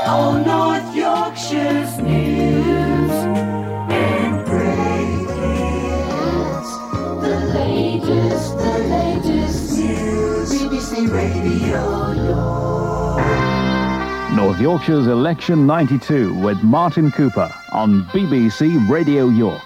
All North Yorkshire's news and breakings. The latest news. BBC Radio York. North Yorkshire's Election 92 with Martin Cooper on BBC Radio York.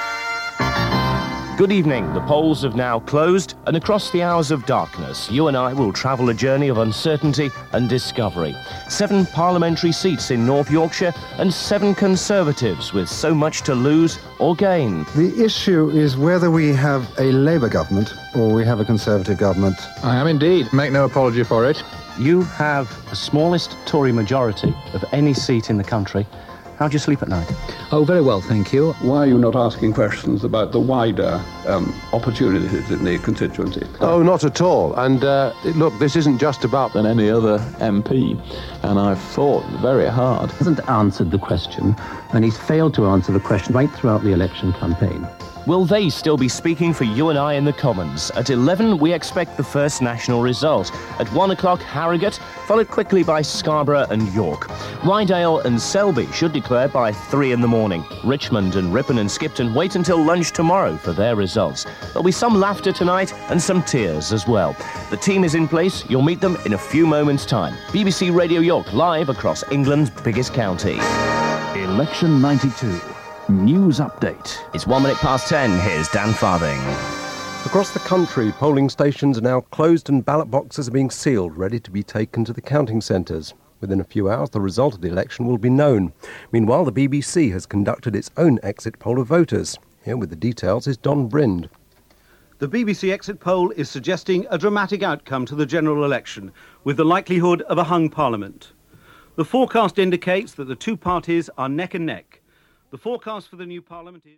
Good evening. The polls have now closed, and across the hours of darkness, you and I will travel a journey of uncertainty and discovery. 7 parliamentary seats in North Yorkshire and 7 Conservatives with so much to lose or gain. The issue is whether we have a Labour government or we have a Conservative government. I am indeed. Make no apology for it. You have the smallest Tory majority of any seat in the country. How do you sleep at night? Oh, very well, thank you. Why are you not asking questions about the wider opportunities in the constituency? Oh, not at all. And look, this isn't just about than any other MP. And I've thought very hard. He hasn't answered the question, and he's failed to answer the question right throughout the election campaign. Will they still be speaking for you and I in the Commons? At 11, we expect the first national result. At 1 o'clock, Harrogate, followed quickly by Scarborough and York. Rydale and Selby should declare by 3 in the morning. Richmond and Ripon and Skipton wait until lunch tomorrow for their results. There'll be some laughter tonight and some tears as well. The team is in place. You'll meet them in a few moments' time. BBC Radio York, live across England's biggest county. Election 92. News update. It's 1 minute past 10. Here's Dan Farthing. Across the country, polling stations are now closed and ballot boxes are being sealed, ready to be taken to the counting centres. Within a few hours, the result of the election will be known. Meanwhile, the BBC has conducted its own exit poll of voters. Here with the details is Don Brind. The BBC exit poll is suggesting a dramatic outcome to the general election, with the likelihood of a hung parliament. The forecast indicates that the two parties are neck and neck. The forecast for the new parliament is...